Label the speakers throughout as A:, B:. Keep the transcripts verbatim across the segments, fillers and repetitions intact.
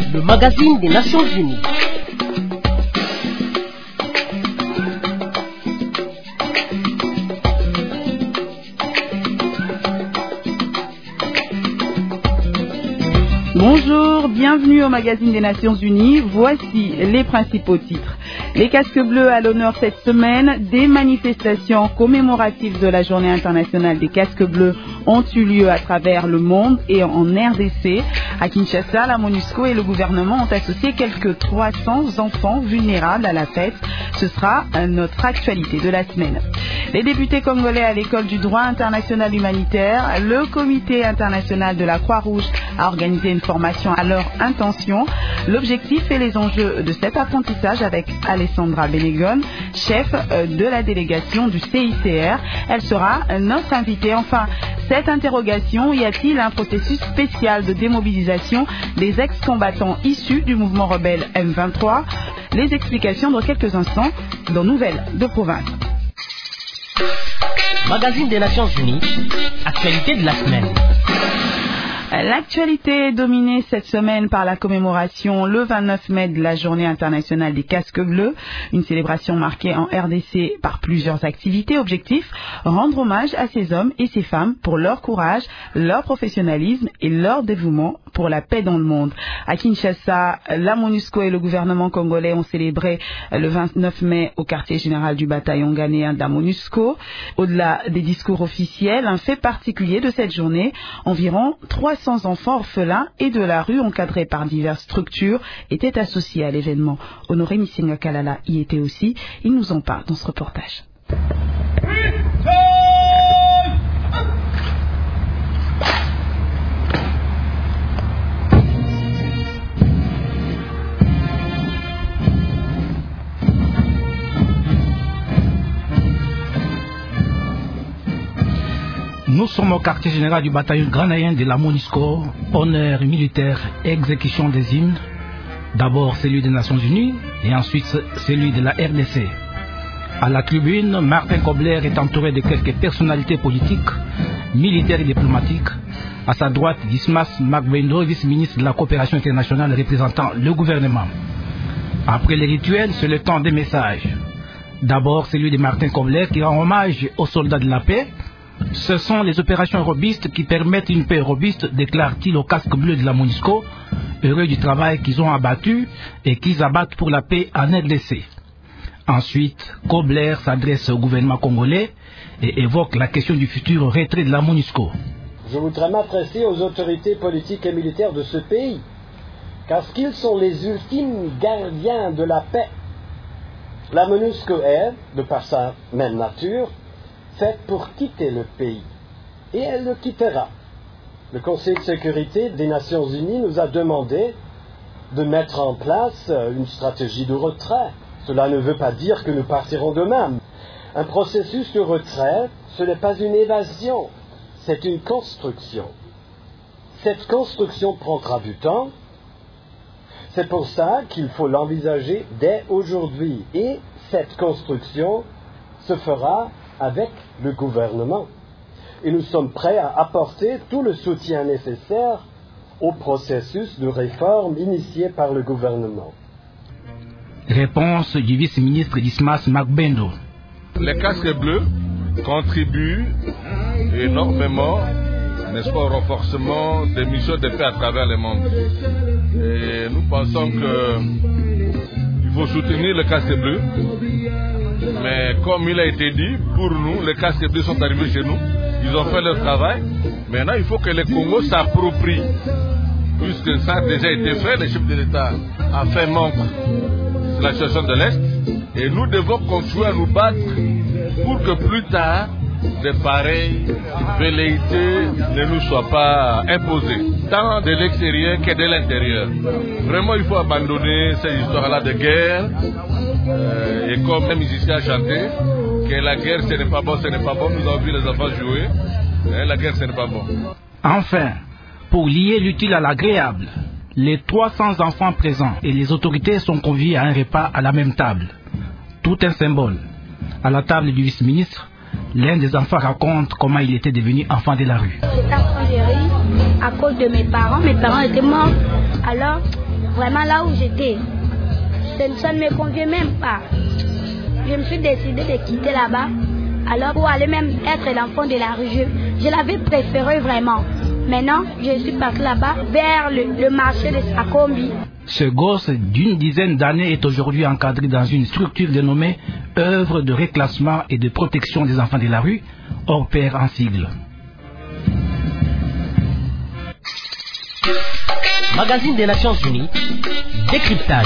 A: le magazine des Nations Unies.
B: Bonjour, bienvenue au magazine des Nations Unies. Voici les principaux titres. Les casques bleus à l'honneur cette semaine. Des manifestations commémoratives de la journée internationale des casques bleus ont eu lieu à travers le monde et en R D C. À Kinshasa, la MONUSCO et le gouvernement ont associé quelques trois cents enfants vulnérables à la fête. Ce sera notre actualité de la semaine. Les députés congolais à l'école du droit international humanitaire, le comité international de la Croix-Rouge a organisé une formation à leur intention. L'objectif et les enjeux de cet apprentissage avec Alessandra Benegon, chef de la délégation du C I C R. Elle sera notre invitée. Enfin, cette interrogation, y a-t-il un processus spécial de démobilisation des ex-combattants issus du mouvement rebelle M vingt-trois? Les explications dans quelques instants dans Nouvelles de province.
A: Magazine des Nations Unies, actualité de la semaine.
B: L'actualité est dominée cette semaine par la commémoration le vingt-neuf mai de la journée internationale des casques bleus, une célébration marquée en R D C par plusieurs activités. Objectif, rendre hommage à ces hommes et ces femmes pour leur courage, leur professionnalisme et leur dévouement pour la paix dans le monde. À Kinshasa, la MONUSCO et le gouvernement congolais ont célébré le vingt-neuf mai au quartier général du bataillon ghanéen de la MONUSCO. Au-delà des discours officiels, un fait particulier de cette journée, environ trois cents enfants orphelins et de la rue encadrés par diverses structures étaient associés à l'événement. Honoré Missinga Kalala y était aussi. Il nous en parle dans ce reportage.
C: Nous sommes au quartier général du bataillon ghanéen de la MONUSCO, honneur militaire et exécution des hymnes. D'abord celui des Nations Unies et ensuite celui de la R D C. À la tribune, Martin Kobler est entouré de quelques personnalités politiques, militaires et diplomatiques. À sa droite, Dismas Magbendo, vice-ministre de la coopération internationale représentant le gouvernement. Après les rituels, c'est le temps des messages. D'abord celui de Martin Kobler qui rend hommage aux soldats de la paix. Ce sont les opérations robustes qui permettent une paix robuste, déclare-t-il au casque bleu de la MONUSCO, heureux du travail qu'ils ont abattu et qu'ils abattent pour la paix en R D C. Ensuite, Kobler s'adresse au gouvernement congolais et évoque la question du futur retrait de la MONUSCO.
D: Je voudrais m'adresser aux autorités politiques et militaires de ce pays, car qu'ils sont les ultimes gardiens de la paix. La MONUSCO est, de par sa même nature, faite pour quitter le pays, et elle le quittera. Le Conseil de sécurité des Nations Unies nous a demandé de mettre en place une stratégie de retrait. Cela ne veut pas dire que nous partirons de même. Un processus de retrait, ce n'est pas une évasion, c'est une construction. Cette construction prendra du temps. C'est pour ça qu'il faut l'envisager dès aujourd'hui. Et cette construction se fera avec le gouvernement. Et nous sommes prêts à apporter tout le soutien nécessaire au processus de réforme initié par le gouvernement.
C: Réponse du vice-ministre Dismas Magbendo.
E: Les casques bleus contribuent énormément, n'est-ce pas, au renforcement des missions de paix à travers le monde. Et nous pensons qu'il faut soutenir les casques bleus. Mais comme il a été dit, pour nous, les casques bleus sont arrivés chez nous, ils ont fait leur travail. Maintenant, il faut que le Congo s'approprie. Puisque ça a déjà été fait, le chef de l'État a fait manque de la situation de l'Est. Et nous devons continuer à nous battre pour que plus tard, de pareilles velléités ne nous soient pas imposées, tant de l'extérieur que de l'intérieur. Vraiment, il faut abandonner cette histoire-là de guerre. Euh, et comme les musiciens a chanté, que la guerre ce n'est pas bon, ce n'est pas bon, nous avons vu les enfants jouer, et la guerre ce n'est pas bon.
C: Enfin, pour lier l'utile à l'agréable, les trois cents enfants présents et les autorités sont conviés à un repas à la même table. Tout un symbole. À la table du vice-ministre, l'un des enfants raconte comment il était devenu enfant de la rue.
F: J'étais enfant de rue à cause de mes parents. Mes parents étaient morts. Alors, vraiment là où j'étais, ça ne me convient même pas. Je me suis décidé de quitter là-bas, alors pour aller même être l'enfant de la rue. Je, je l'avais préféré vraiment. Maintenant, je suis parti là-bas vers le, le marché de Sakombi.
C: Ce gosse d'une dizaine d'années est aujourd'hui encadré dans une structure dénommée Œuvre de réclassement et de protection des enfants de la rue, O R P E R en sigle.
A: Magazine des Nations Unies, décryptage.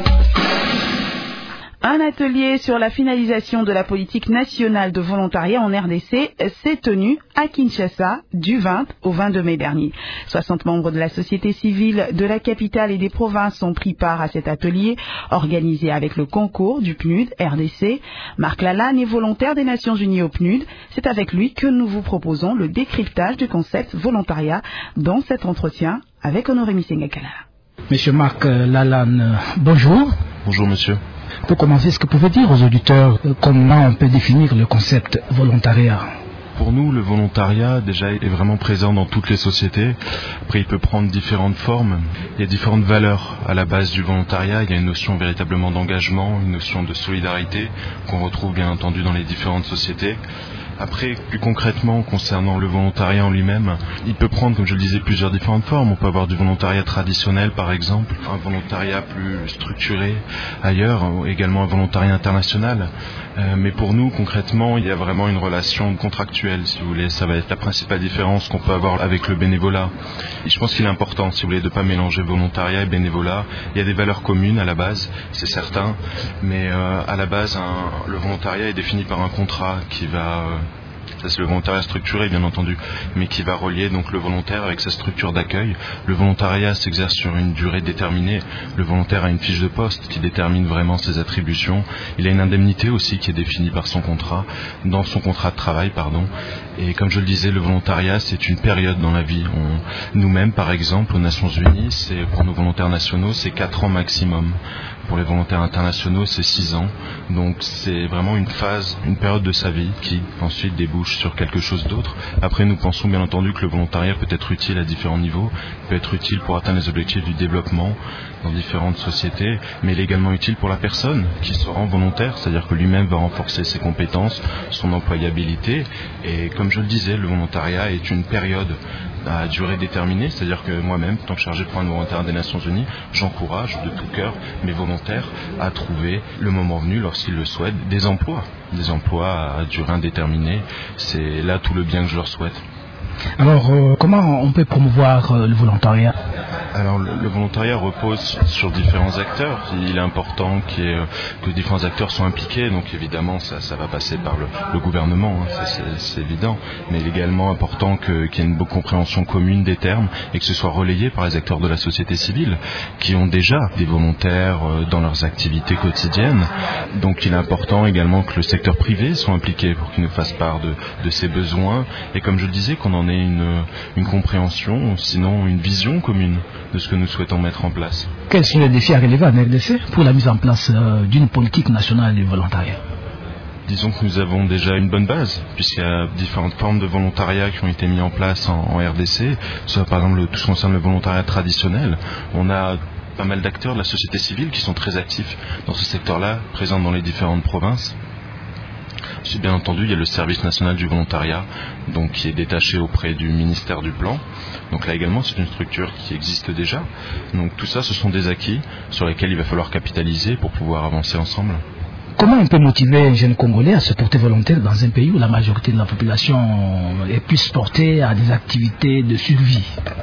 B: Un atelier sur la finalisation de la politique nationale de volontariat en R D C s'est tenu à Kinshasa du vingt au vingt-deux mai dernier. soixante membres de la société civile de la capitale et des provinces ont pris part à cet atelier organisé avec le concours du P N U D R D C. Marc Lalanne est volontaire des Nations Unies au P N U D. C'est avec lui que nous vous proposons le décryptage du concept volontariat dans cet entretien avec Honoré Misengakala.
C: Monsieur Marc Lalanne, bonjour.
G: Bonjour monsieur.
C: Pour commencer, est-ce que vous pouvez dire aux auditeurs comment on peut définir le concept volontariat ?
G: Pour nous, le volontariat, déjà, est vraiment présent dans toutes les sociétés. Après, il peut prendre différentes formes. Il y a différentes valeurs à la base du volontariat. Il y a une notion véritablement d'engagement, une notion de solidarité qu'on retrouve bien entendu dans les différentes sociétés. Après, plus concrètement, concernant le volontariat en lui-même, il peut prendre, comme je le disais, plusieurs différentes formes. On peut avoir du volontariat traditionnel, par exemple, un volontariat plus structuré ailleurs, également un volontariat international. Euh, mais pour nous, concrètement, il y a vraiment une relation contractuelle, si vous voulez. Ça va être la principale différence qu'on peut avoir avec le bénévolat. Et je pense qu'il est important, si vous voulez, de ne pas mélanger volontariat et bénévolat. Il y a des valeurs communes à la base, c'est certain, mais euh, à la base, un, le volontariat est défini par un contrat qui va... Euh, Ça, c'est le volontariat structuré, bien entendu, mais qui va relier donc le volontaire avec sa structure d'accueil. Le volontariat s'exerce sur une durée déterminée. Le volontaire a une fiche de poste qui détermine vraiment ses attributions. Il a une indemnité aussi qui est définie par son contrat, dans son contrat de travail, pardon. Et comme je le disais, le volontariat, c'est une période dans la vie. On, nous-mêmes, par exemple, aux Nations Unies, c'est, pour nos volontaires nationaux, c'est quatre ans maximum. Pour les volontaires internationaux, c'est six ans. Donc c'est vraiment une phase, une période de sa vie qui ensuite débouche sur quelque chose d'autre. Après, nous pensons bien entendu que le volontariat peut être utile à différents niveaux. Il peut être utile pour atteindre les objectifs du développement dans différentes sociétés, mais il est également utile pour la personne qui se rend volontaire, c'est-à-dire que lui-même va renforcer ses compétences, son employabilité. Et comme je le disais, le volontariat est une période à durée déterminée, c'est-à-dire que moi-même, en tant que chargé de programme volontaire des Nations Unies, j'encourage de tout cœur mes volontaires à trouver, le moment venu, lorsqu'ils le souhaitent, des emplois, des emplois à durée indéterminée. C'est là tout le bien que je leur souhaite.
C: Alors, euh, comment on peut promouvoir euh, le volontariat ?
G: Alors, le, le volontariat repose sur différents acteurs. Il est important qu'il y ait, que différents acteurs soient impliqués. Donc, évidemment, ça, ça va passer par le, le gouvernement, hein, ça, c'est, c'est évident. Mais il est également important que, qu'il y ait une bonne compréhension commune des termes et que ce soit relayé par les acteurs de la société civile qui ont déjà des volontaires euh, dans leurs activités quotidiennes. Donc, il est important également que le secteur privé soit impliqué pour qu'il nous fasse part de, de ses besoins. Et comme je le disais, qu'on en ait une, une compréhension, sinon une vision commune de ce que nous souhaitons mettre en place.
C: Quels sont les défis à relever en R D C pour la mise en place euh, d'une politique nationale du volontariat ?
G: Disons que nous avons déjà une bonne base, puisqu'il y a différentes formes de volontariat qui ont été mises en place en, en R D C, soit par exemple le, tout ce qui concerne le volontariat traditionnel. On a pas mal d'acteurs de la société civile qui sont très actifs dans ce secteur-là, présents dans les différentes provinces. Ensuite, bien entendu, il y a le service national du volontariat, donc qui est détaché auprès du ministère du Plan. Donc là également, c'est une structure qui existe déjà. Donc tout ça, ce sont des acquis sur lesquels il va falloir capitaliser pour pouvoir avancer ensemble.
C: Comment on peut motiver un jeune Congolais à se porter volontaire dans un pays où la majorité de la population est plus portée à des activités de survie ?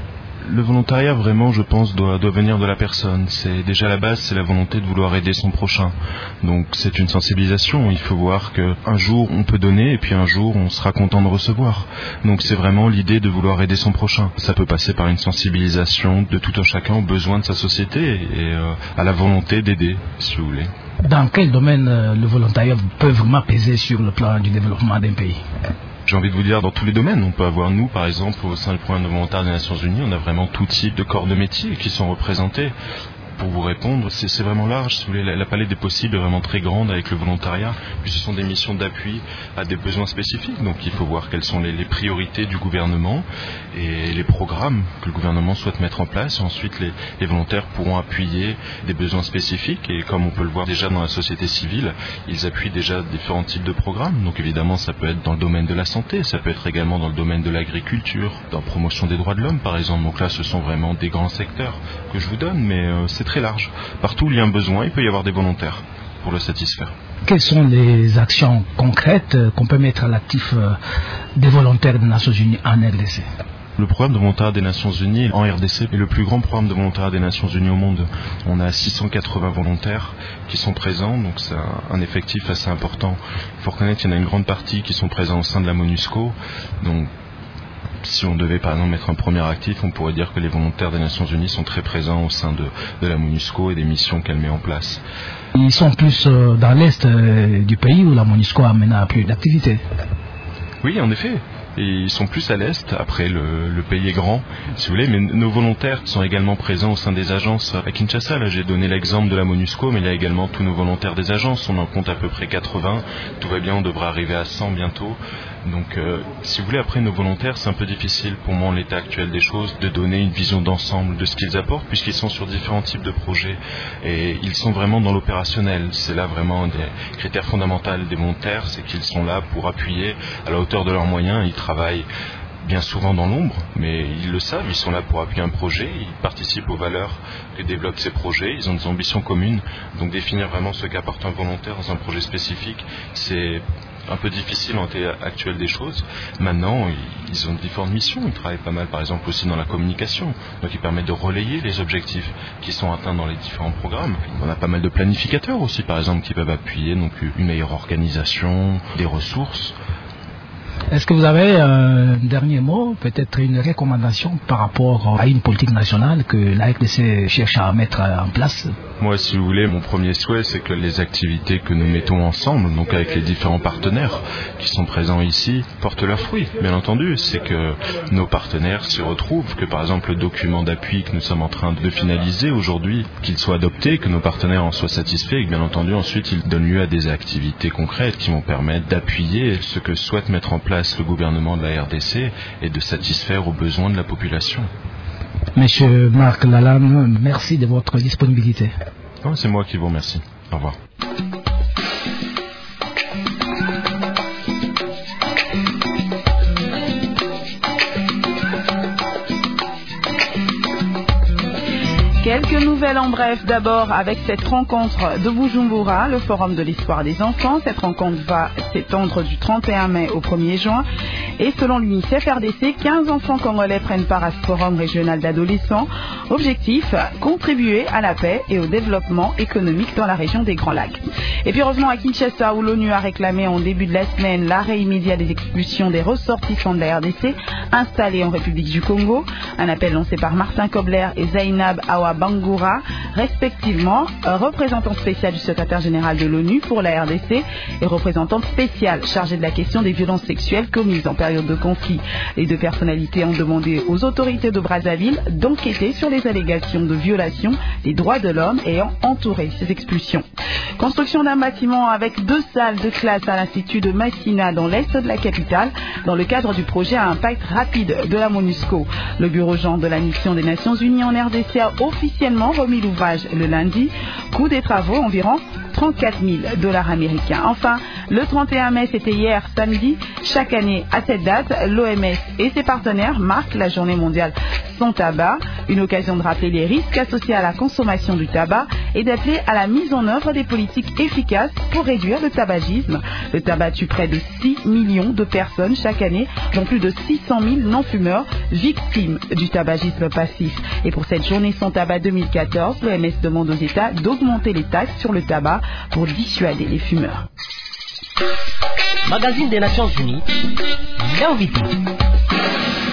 G: Le volontariat, vraiment, je pense, doit, doit venir de la personne. C'est déjà la base, c'est la volonté de vouloir aider son prochain. Donc c'est une sensibilisation. Il faut voir qu'un jour on peut donner et puis un jour on sera content de recevoir. Donc c'est vraiment l'idée de vouloir aider son prochain. Ça peut passer par une sensibilisation de tout un chacun aux besoins de sa société et euh, à la volonté d'aider, si vous voulez.
C: Dans quel domaine euh, le volontariat peut vraiment peser sur le plan du développement d'un pays ?
G: J'ai envie de vous dire, dans tous les domaines, on peut avoir, nous, par exemple, au sein du programme de volontaires des Nations Unies, on a vraiment tout type de corps de métier qui sont représentés. Pour vous répondre, c'est, c'est vraiment large, si vous voulez, la, la palette des possibles est vraiment très grande avec le volontariat, puis ce sont des missions d'appui à des besoins spécifiques, donc il faut voir quelles sont les, les priorités du gouvernement et les programmes que le gouvernement souhaite mettre en place. Ensuite, les, les volontaires pourront appuyer des besoins spécifiques, et comme on peut le voir déjà dans la société civile, ils appuient déjà différents types de programmes. Donc évidemment, ça peut être dans le domaine de la santé, ça peut être également dans le domaine de l'agriculture, dans la promotion des droits de l'homme par exemple. Donc là, ce sont vraiment des grands secteurs que je vous donne, mais euh, c'est très large. Partout où il y a un besoin, il peut y avoir des volontaires pour le satisfaire.
C: Quelles sont les actions concrètes qu'on peut mettre à l'actif des volontaires des Nations Unies en R D C ?
G: Le programme de volontariat des Nations Unies en R D C est le plus grand programme de volontariat des Nations Unies au monde. On a six cent quatre-vingts volontaires qui sont présents, donc c'est un effectif assez important. Il faut reconnaître qu'il y en a une grande partie qui sont présents au sein de la MONUSCO. Donc, si on devait par exemple mettre un premier actif, on pourrait dire que les volontaires des Nations Unies sont très présents au sein de, de la MONUSCO et des missions qu'elle met en place.
C: Ils sont plus euh, dans l'est euh, du pays où la MONUSCO a maintenant plus d'activité.
G: Oui, en effet. Et ils sont plus à l'est, après le, le pays est grand, si vous voulez, mais nos volontaires sont également présents au sein des agences. À Kinshasa, là j'ai donné l'exemple de la MONUSCO, mais il y a également tous nos volontaires des agences, on en compte à peu près quatre-vingts, tout va bien, on devrait arriver à cent bientôt. Donc euh, si vous voulez, après nos volontaires, c'est un peu difficile pour moi en l'état actuel des choses de donner une vision d'ensemble de ce qu'ils apportent, puisqu'ils sont sur différents types de projets et ils sont vraiment dans l'opérationnel. C'est là vraiment des critères fondamentaux des volontaires, c'est qu'ils sont là pour appuyer à la hauteur de leurs moyens. Ils travaillent bien souvent dans l'ombre, mais ils le savent, ils sont là pour appuyer un projet, ils participent aux valeurs que développent ces projets, ils ont des ambitions communes. Donc définir vraiment ce qu'apporte un volontaire dans un projet spécifique, c'est un peu difficile en l'état actuel des choses. Maintenant, ils ont différentes missions, ils travaillent pas mal par exemple aussi dans la communication, donc ils permettent de relayer les objectifs qui sont atteints dans les différents programmes. On a pas mal de planificateurs aussi par exemple qui peuvent appuyer donc une meilleure organisation, des ressources.
C: Est-ce que vous avez un dernier mot, peut-être une recommandation par rapport à une politique nationale que la R D C cherche à mettre en place ?
G: Moi, si vous voulez, mon premier souhait, c'est que les activités que nous mettons ensemble, donc avec les différents partenaires qui sont présents ici, portent leurs fruits. Bien entendu, c'est que nos partenaires s'y retrouvent, que par exemple le document d'appui que nous sommes en train de finaliser aujourd'hui, qu'il soit adopté, que nos partenaires en soient satisfaits et que bien entendu ensuite il donne lieu à des activités concrètes qui vont permettre d'appuyer ce que souhaite mettre en place le gouvernement de la R D C et de satisfaire aux besoins de la population.
C: Monsieur Marc Lalanne, merci de votre disponibilité.
G: Oh, c'est moi qui vous remercie. Au revoir.
B: Quelques nouvelles en bref. D'abord avec cette rencontre de Bujumbura, le forum de l'histoire des enfants. Cette rencontre va s'étendre du trente et un mai au premier juin. Et selon l'UNICEF R D C, quinze enfants congolais prennent part à ce forum régional d'adolescents. Objectif, contribuer à la paix et au développement économique dans la région des Grands Lacs. Et puis revenons à Kinshasa où l'ONU a réclamé en début de la semaine l'arrêt immédiat des expulsions des ressortissants de la R D C installés en République du Congo. Un appel lancé par Martin Kobler et Zainab Awa Bangoura, respectivement représentant spécial du secrétaire général de l'ONU pour la R D C et représentante spéciale chargée de la question des violences sexuelles commises en période de conflit. Les deux personnalités ont demandé aux autorités de Brazzaville d'enquêter sur les allégations de violation des droits de l'homme ayant entouré ces expulsions. Construction d'un bâtiment avec deux salles de classe à l'Institut de Massina dans l'est de la capitale dans le cadre du projet à impact rapide de la MONUSCO. Le bureau Jean de la mission des Nations Unies en R D C a officiellement remis l'ouvrage le lundi. Coût des travaux environ trente-quatre mille dollars américains. Enfin, le trente et un mai, c'était hier samedi. Chaque année, à cette date, l'O M S et ses partenaires marquent la journée mondiale sans tabac. Une occasion de rappeler les risques associés à la consommation du tabac et d'appeler à la mise en œuvre des politiques efficaces pour réduire le tabagisme. Le tabac tue près de six millions de personnes chaque année, dont plus de six cent mille non-fumeurs victimes du tabagisme passif. Et pour cette journée sans tabac deux mille quatorze, l'O M S demande aux États d'augmenter les taxes sur le tabac pour dissuader les fumeurs.
A: Magazine des Nations Unies, l'invité.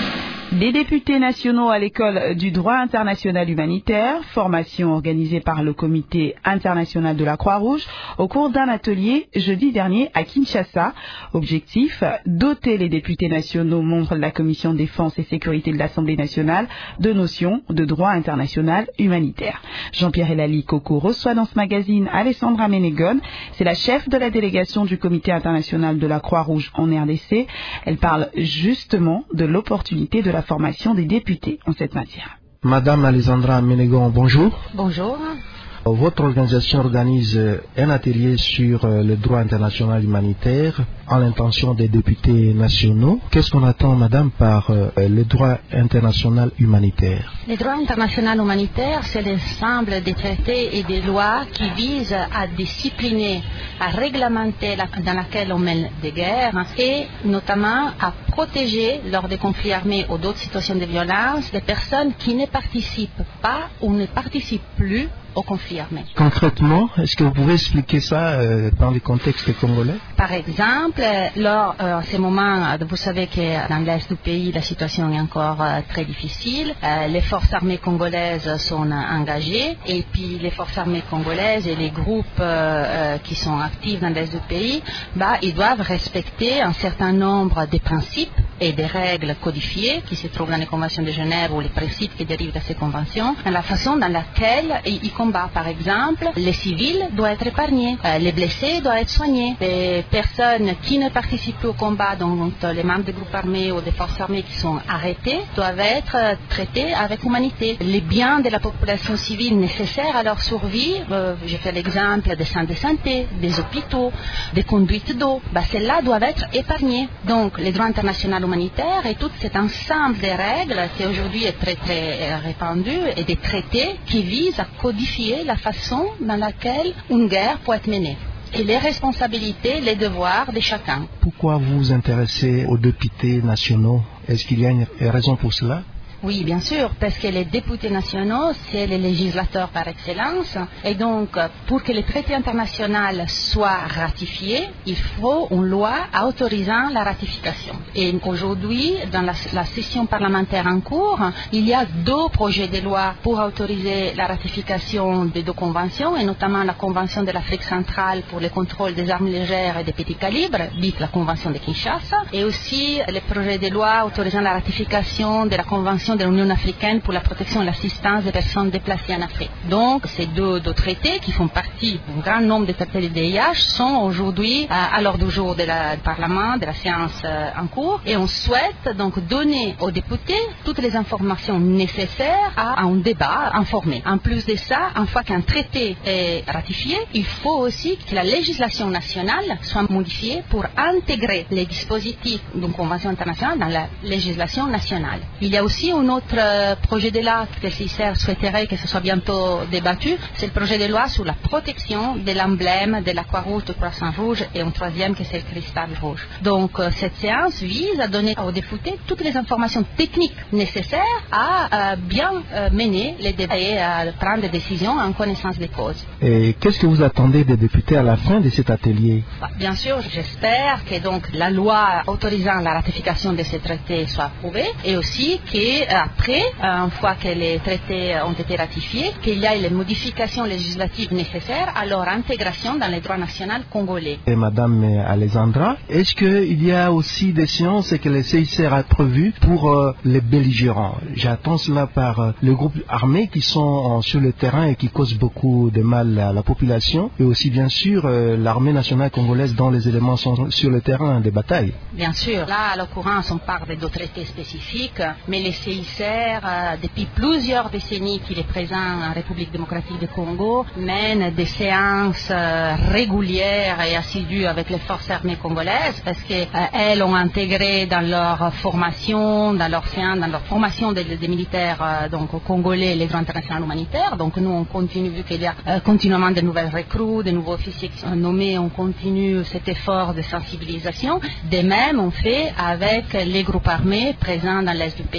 B: Des députés nationaux à l'école du droit international humanitaire, formation organisée par le comité international de la Croix-Rouge au cours d'un atelier jeudi dernier à Kinshasa. Objectif, doter les députés nationaux membres de la commission défense et sécurité de l'Assemblée nationale de notions de droit international humanitaire. Jean-Pierre Elali Coco reçoit dans ce magazine Alessandra Menegon, c'est la chef de la délégation du comité international de la Croix-Rouge en R D C. Elle parle justement de l'opportunité de la formation des députés en cette matière.
H: Madame Alessandra Menegon, bonjour.
I: Bonjour.
H: Votre organisation organise un atelier sur le droit international humanitaire en l'intention des députés nationaux. Qu'est-ce qu'on attend, madame, par le droit international humanitaire?
I: Le droit international humanitaire, c'est l'ensemble des traités et des lois qui visent à discipliner, à réglementer la, dans laquelle on mène des guerres et notamment à protéger lors des conflits armés ou d'autres situations de violence les personnes qui ne participent pas ou ne participent plus au conflit armé.
H: Concrètement, est-ce que vous pouvez expliquer ça euh, dans le contexte congolais?
I: Par exemple, lors de euh, ces moments, vous savez que dans l'est du pays, la situation est encore euh, très difficile. Euh, les forces armées congolaises sont euh, engagées et puis les forces armées congolaises et les groupes euh, euh, qui sont actifs dans l'est du pays, bah, ils doivent respecter un certain nombre de principes et des règles codifiées qui se trouvent dans les conventions de Genève ou les principes qui dérivent de ces conventions, dans la façon dans laquelle ils, ils combattent. Par exemple, les civils doivent être épargnés, euh, les blessés doivent être soignés, les personnes qui ne participent plus au combat, donc les membres des groupes armés ou des forces armées qui sont arrêtés, doivent être euh, traités avec humanité. Les biens de la population civile nécessaires à leur survie, euh, j'ai fait l'exemple des centres de santé, des hôpitaux, des conduites d'eau, bah, celles-là doivent être épargnées. Donc, le droit international humanitaire et tout cet ensemble de règles qui aujourd'hui est très très répandu et des traités qui visent à codifier la façon dans laquelle une guerre peut être menée et les responsabilités, les devoirs de chacun.
H: Pourquoi vous vous intéressez aux députés nationaux? Est-ce qu'il y a une raison pour cela?
I: Oui, bien sûr, parce que les députés nationaux, c'est les législateurs par excellence. Et donc, pour que les traités internationaux soient ratifiés, il faut une loi autorisant la ratification. Et aujourd'hui, dans la, la session parlementaire en cours, il y a deux projets de loi pour autoriser la ratification des deux conventions, et notamment la Convention de l'Afrique centrale pour le contrôle des armes légères et des petits calibres, dite la Convention de Kinshasa, et aussi le projet de loi autorisant la ratification de la Convention de l'Union africaine pour la protection et l'assistance des personnes déplacées en Afrique. Donc, ces deux, deux traités qui font partie d'un grand nombre de traités de D I H sont aujourd'hui euh, à l'ordre du jour de la, du Parlement, de la séance euh, en cours, et on souhaite donc donner aux députés toutes les informations nécessaires à, à un débat informé. En plus de ça, une fois qu'un traité est ratifié, il faut aussi que la législation nationale soit modifiée pour intégrer les dispositifs d'une convention internationale dans la législation nationale. Il y a aussi un autre projet de loi que le C I C R souhaiterait que ce soit bientôt débattu, c'est le projet de loi sur la protection de l'emblème de la Croix-Rouge, du Croissant-Rouge, et un troisième que c'est le cristal rouge. Donc cette séance vise à donner aux députés toutes les informations techniques nécessaires à euh, bien euh, mener les débats et à prendre des décisions en connaissance des causes.
H: Et qu'est-ce que vous attendez des députés à la fin de cet atelier?
I: Bah, bien sûr, j'espère que donc la loi autorisant la ratification de ces traités soit approuvée, et aussi que après, une fois que les traités ont été ratifiés, qu'il y ait les modifications législatives nécessaires à leur intégration dans le droit national congolais.
H: Et Madame Alessandra, est-ce qu'il y a aussi des séances que le C I C R a prévues pour euh, les belligérants? J'attends cela par euh, les groupes armés qui sont euh, sur le terrain et qui causent beaucoup de mal à la population, et aussi bien sûr euh, l'armée nationale congolaise dont les éléments sont sur le terrain des batailles.
I: Bien sûr, là à l'occurrence on parle de deux traités spécifiques, mais les C I C R, euh, depuis plusieurs décennies qu'il est présent en République démocratique du Congo, mène des séances euh, régulières et assidues avec les forces armées congolaises, parce qu'elles euh, ont intégré dans leur formation, dans leur séance, dans leur formation des, des militaires euh, donc congolais les droits internationaux humanitaires. Donc nous on continue, vu qu'il y a euh, continuellement de nouvelles recrues, de nouveaux officiers qui sont nommés, on continue cet effort de sensibilisation. De même on fait avec les groupes armés présents dans l'est du pays, on les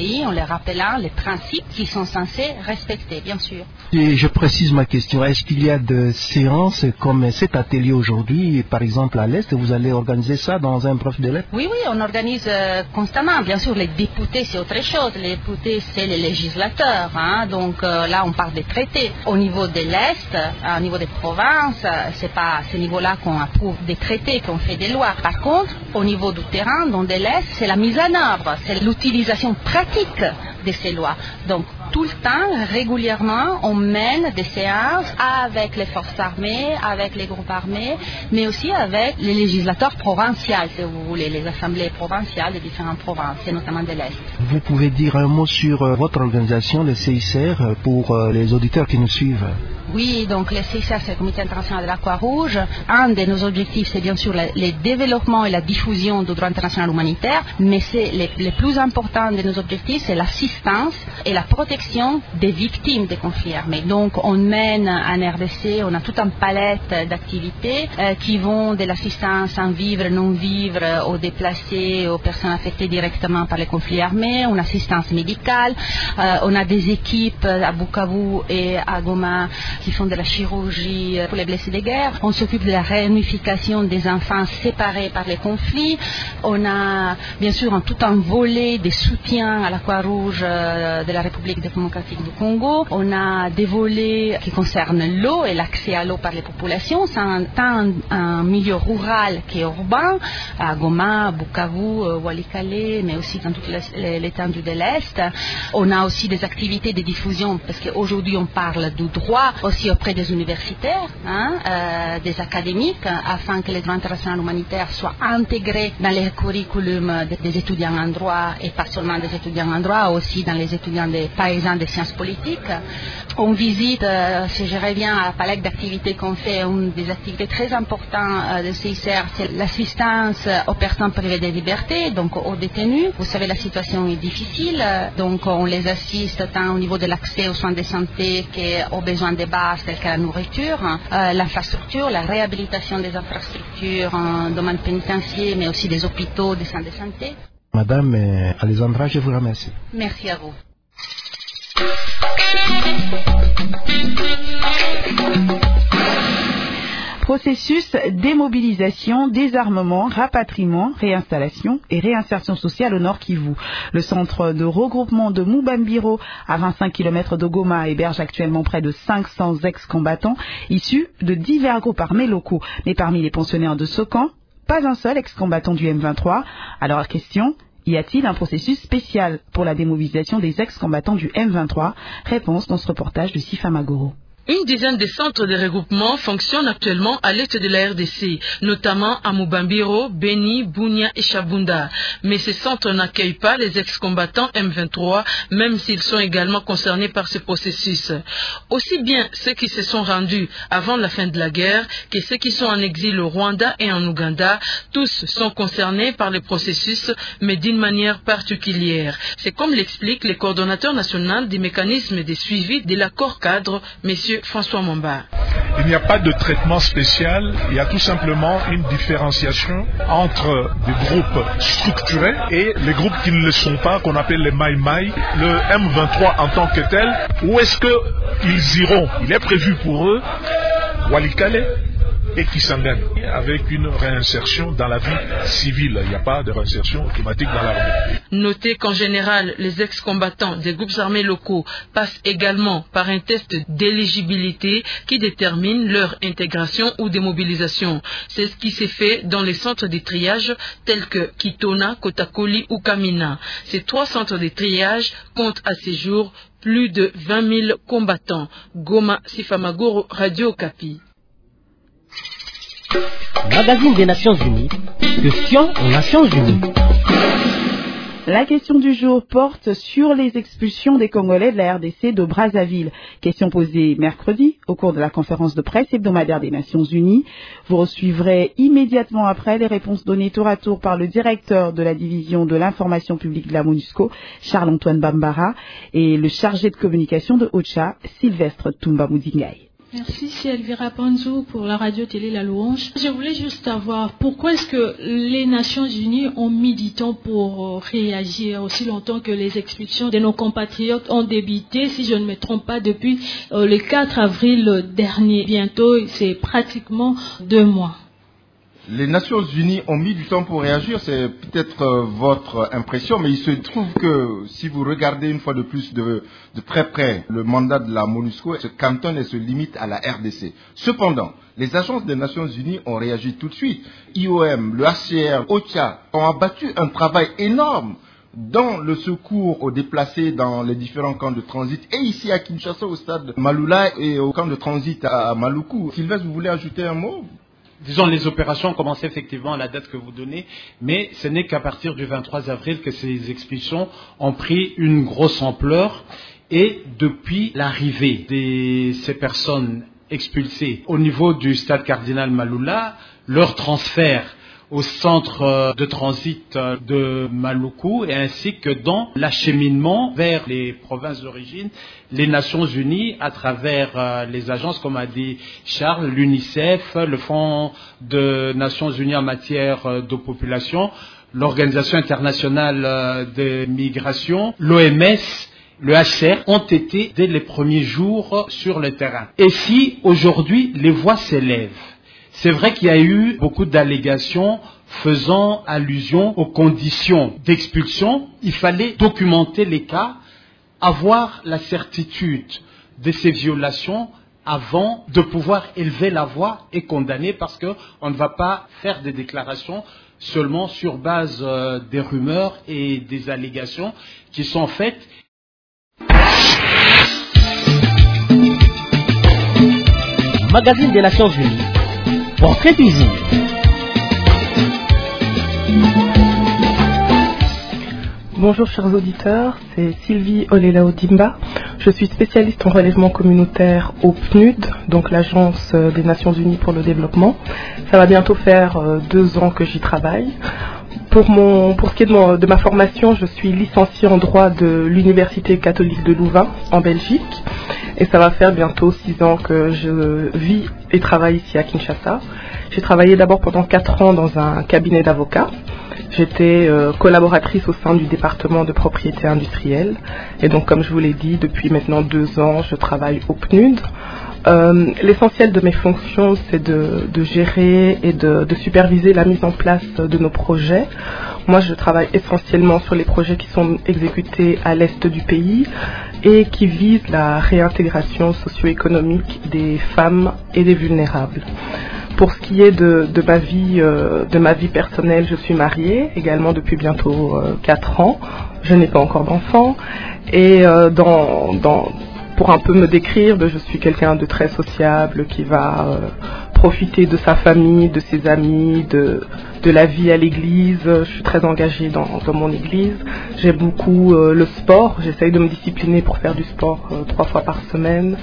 I: rappelant les principes qui sont censés respecter, bien sûr.
H: Et je précise ma question. Est-ce qu'il y a des séances comme cet atelier aujourd'hui, par exemple à l'Est, vous allez organiser ça dans un prof de lettres?
I: Oui, oui, on organise euh, constamment. Bien sûr, les députés, c'est autre chose. Les députés, c'est les législateurs. Hein. Donc euh, là, on parle des traités. Au niveau de l'Est, euh, au niveau des provinces, euh, c'est pas à ce niveau-là qu'on approuve des traités, qu'on fait des lois. Par contre, au niveau du terrain, dans de l'Est, c'est la mise en œuvre, c'est l'utilisation pratique de ces lois. Donc, tout le temps, régulièrement, on mène des séances avec les forces armées, avec les groupes armés, mais aussi avec les législateurs provinciaux, si vous voulez, les assemblées provinciales des différentes provinces, et notamment de l'Est.
H: Vous pouvez dire un mot sur euh, votre organisation, le C I C R, pour euh, les auditeurs qui nous suivent?
I: Oui, donc le C I C R, c'est le Comité international de la Croix-Rouge. Un de nos objectifs, c'est bien sûr le, le développement et la diffusion du droit international humanitaire, mais c'est le, le plus important de nos objectifs, c'est l'assistance et la protection des victimes des conflits armés. Donc on mène en R D C, on a toute une palette d'activités euh, qui vont de l'assistance en vivre, non vivre, aux déplacés, aux personnes affectées directement par les conflits armés, une assistance médicale, euh, on a des équipes à Bukavu et à Goma qui font de la chirurgie pour les blessés de guerre, on s'occupe de la réunification des enfants séparés par les conflits, on a bien sûr un, tout un volet de soutien à la Croix-Rouge euh, de la République démocratique du Congo. On a des volets qui concernent l'eau et l'accès à l'eau par les populations, c'est un, un, un milieu rural qui est urbain, à Goma, à Bukavu, Walikale, mais aussi dans toute l'étendue de l'Est. On a aussi des activités de diffusion, parce qu'aujourd'hui on parle du droit, aussi auprès des universitaires, hein, euh, des académiques, afin que les droits internationaux humanitaires soient intégrés dans les curriculums des, des étudiants en droit, et pas seulement des étudiants en droit, aussi dans les étudiants des paysans des sciences politiques. On visite, euh, si je reviens à la palette d'activités qu'on fait, une des activités très importantes euh, de C I C R, c'est l'assistance aux personnes privées de liberté, donc aux détenus. Vous savez, la situation est difficile, donc on les assiste tant au niveau de l'accès aux soins de santé qu'aux besoins de base tels que la nourriture, euh, l'infrastructure, la réhabilitation des infrastructures en domaine pénitentiaire, mais aussi des hôpitaux, des centres de santé.
H: Madame euh, Alessandra, je vous remercie.
I: Merci à vous.
B: Processus démobilisation, désarmement, rapatriement, réinstallation et réinsertion sociale au Nord Kivu. Le centre de regroupement de Mubambiro, à vingt-cinq kilomètres de Goma, héberge actuellement près de cinq cents ex-combattants issus de divers groupes armés locaux. Mais parmi les pensionnaires de ce camp, pas un seul ex-combattant du M vingt-trois. Alors, question: y a-t-il un processus spécial pour la démobilisation des ex-combattants du M vingt-trois? Réponse dans ce reportage de Sifa Magoro.
J: Une dizaine de centres de regroupement fonctionnent actuellement à l'est de la R D C, notamment à Mubambiro, Beni, Bunia et Shabunda. Mais ces centres n'accueillent pas les ex-combattants M vingt-trois, même s'ils sont également concernés par ce processus. Aussi bien ceux qui se sont rendus avant la fin de la guerre que ceux qui sont en exil au Rwanda et en Ouganda, tous sont concernés par le processus, mais d'une manière particulière. C'est comme l'explique le coordonnateur national des mécanismes de suivi de l'accord cadre, M. François Momba.
K: Il n'y a pas de traitement spécial, il y a tout simplement une différenciation entre des groupes structurés et les groupes qui ne le sont pas, qu'on appelle les Mai Mai. Le M vingt-trois en tant que tel, où est-ce qu'ils iront? Il est prévu pour eux Walikale et Kisangani, avec une réinsertion dans la vie civile. Il n'y a pas de réinsertion automatique dans l'armée.
J: Notez qu'en général, les ex-combattants des groupes armés locaux passent également par un test d'éligibilité qui détermine leur intégration ou démobilisation. C'est ce qui s'est fait dans les centres de triage tels que Kitona, Kotakoli ou Kamina. Ces trois centres de triage comptent à ce jour plus de vingt mille combattants. Goma, Sifamagoro, Radio Okapi.
A: Magazine des Nations Unies, question aux Nations Unies.
B: La question du jour porte sur les expulsions des Congolais de la R D C de Brazzaville. Question posée mercredi au cours de la conférence de presse hebdomadaire des Nations Unies. Vous recevrez immédiatement après les réponses données tour à tour par le directeur de la division de l'information publique de la MONUSCO, Charles-Antoine Bambara, et le chargé de communication de O C H A, Sylvestre Toumba Moudingaï.
L: Merci ici Elvira Panzou pour la radio-télé La Louange. Je voulais juste savoir pourquoi est-ce que les Nations Unies ont mis du temps pour réagir aussi longtemps que les expulsions de nos compatriotes ont débuté, si je ne me trompe pas, depuis euh, le quatre avril dernier. Bientôt, c'est pratiquement deux mois.
M: Les Nations Unies ont mis du temps pour réagir, c'est peut-être euh, votre impression, mais il se trouve que si vous regardez une fois de plus de, de très près le mandat de la MONUSCO, se cantonne et se limite à la R D C. Cependant, les agences des Nations Unies ont réagi tout de suite. I O M, le H C R, O C H A ont abattu un travail énorme dans le secours aux déplacés dans les différents camps de transit, et ici à Kinshasa au stade Maloula et au camp de transit à Maluku. Sylvestre, vous voulez ajouter un mot ?
N: Disons, les opérations ont commencé effectivement à la date que vous donnez, mais ce n'est qu'à partir du vingt-trois avril que ces expulsions ont pris une grosse ampleur. Et depuis l'arrivée de ces personnes expulsées au niveau du stade Cardinal Maloula, leur transfert au centre de transit de Maluku et ainsi que dans l'acheminement vers les provinces d'origine, les Nations Unies à travers les agences, comme a dit Charles, l'UNICEF, le Fonds des Nations Unies en matière de population, l'Organisation internationale des migrations, l'O M S, le H C R ont été dès les premiers jours sur le terrain. Et si aujourd'hui les voix s'élèvent, c'est vrai qu'il y a eu beaucoup d'allégations faisant allusion aux conditions d'expulsion. Il fallait documenter les cas, avoir la certitude de ces violations avant de pouvoir élever la voix et condamner, parce qu'on ne va pas faire des déclarations seulement sur base euh, des rumeurs et des allégations qui sont faites.
A: Magazine des Nations Unies. Portrait du jour.
O: Bonjour chers auditeurs, c'est Sylvie Olelao-Dimba. Je suis spécialiste en relèvement communautaire au P N U D, donc l'Agence des Nations Unies pour le développement. Ça va bientôt faire euh, deux ans que j'y travaille. Pour, mon, pour ce qui est de, mon, de ma formation, je suis licenciée en droit de l'Université catholique de Louvain en Belgique. Et ça va faire bientôt six ans que je vis et travaille ici à Kinshasa. J'ai travaillé d'abord pendant quatre ans dans un cabinet d'avocats. J'étais euh, collaboratrice au sein du département de propriété industrielle. Et donc, comme je vous l'ai dit, depuis maintenant deux ans, je travaille au P N U D. Euh, l'essentiel de mes fonctions, c'est de, de gérer et de, de superviser la mise en place de nos projets. Moi, je travaille essentiellement sur les projets qui sont exécutés à l'est du pays et qui visent la réintégration socio-économique des femmes et des vulnérables. Pour ce qui est de, de, ma vie, euh, de ma vie personnelle, je suis mariée également depuis bientôt euh, quatre ans. Je n'ai pas encore d'enfant. Et euh, dans, dans, pour un peu me décrire, je suis quelqu'un de très sociable qui va euh, profiter de sa famille, de ses amis, de, de la vie à l'église. Je suis très engagée dans, dans mon église. J'aime beaucoup euh, le sport. J'essaye de me discipliner pour faire du sport euh, trois fois par semaine.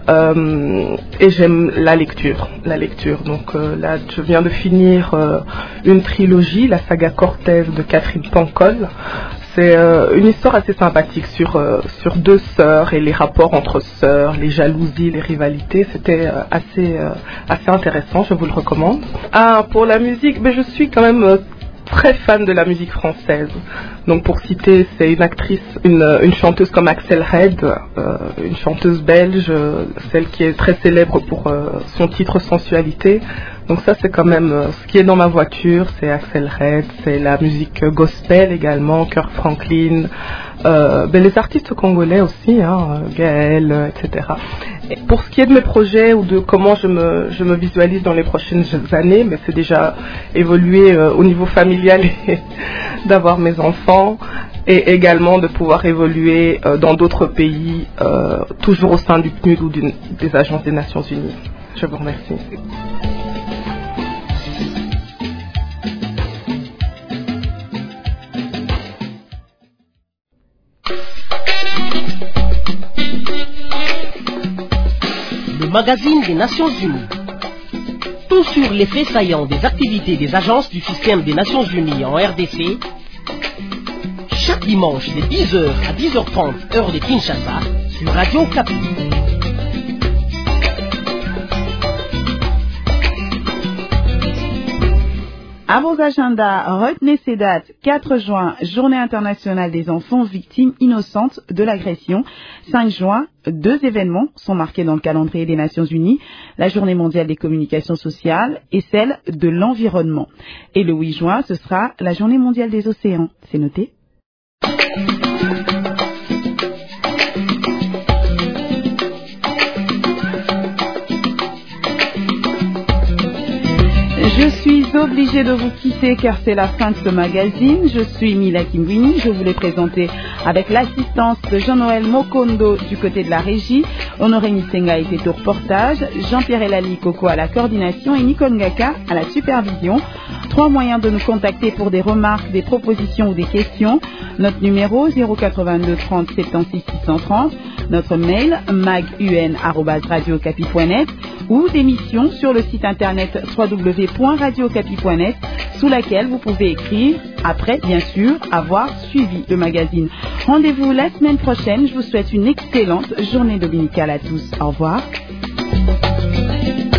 O: Euh, et j'aime la lecture, la lecture. Donc euh, là, je viens de finir euh, une trilogie, la saga Cortez de Catherine Pancol. C'est euh, une histoire assez sympathique sur euh, sur deux sœurs et les rapports entre sœurs, les jalousies, les rivalités. C'était euh, assez euh, assez intéressant. Je vous le recommande. Ah, pour la musique, ben je suis quand même euh, très fan de la musique française. Donc pour citer, c'est une actrice, une, une chanteuse comme Axel Red, euh, une chanteuse belge, euh, celle qui est très célèbre pour euh, son titre Sensualité. Donc ça c'est quand même euh, ce qui est dans ma voiture, c'est Axel Red, c'est la musique gospel également, Kirk Franklin, euh, ben les artistes congolais aussi, hein, Gaël, euh, et cetera. Et pour ce qui est de mes projets ou de comment je me, je me visualise dans les prochaines années, mais c'est déjà évoluer euh, au niveau familial et d'avoir mes enfants et également de pouvoir évoluer euh, dans d'autres pays, euh, toujours au sein du P N U D ou d'une, des agences des Nations Unies. Je vous remercie.
A: Le magazine des Nations Unies. Tout sur les faits saillants des activités des agences du système des Nations Unies en R D C. Chaque dimanche de dix heures à dix heures trente heure de Kinshasa sur Radio Kapi.
B: À vos agendas, retenez ces dates. quatre juin, Journée internationale des enfants victimes innocentes de l'agression. cinq juin, deux événements sont marqués dans le calendrier des Nations Unies. La Journée mondiale des communications sociales et celle de l'environnement. Et le huit juin, ce sera la Journée mondiale des océans. C'est noté? Je suis obligée de vous quitter car c'est la fin de ce magazine. Je suis Mila Kimbwini. Je vous l'ai présenté avec l'assistance de Jean-Noël Mokondo du côté de la régie. Honoré Misenga était au reportage. Jean-Pierre Elali Coco à la coordination et Nicole Ngaka à la supervision. Trois moyens de nous contacter pour des remarques, des propositions ou des questions. Notre numéro zéro quatre-vingt-deux trente soixante-seize six cent trente. Notre mail magun arobase radiocapi point net ou d'émissions sur le site internet w w w point radiocapi point net sous laquelle vous pouvez écrire après, bien sûr, avoir suivi le magazine. Rendez-vous la semaine prochaine. Je vous souhaite une excellente journée dominicale à tous. Au revoir.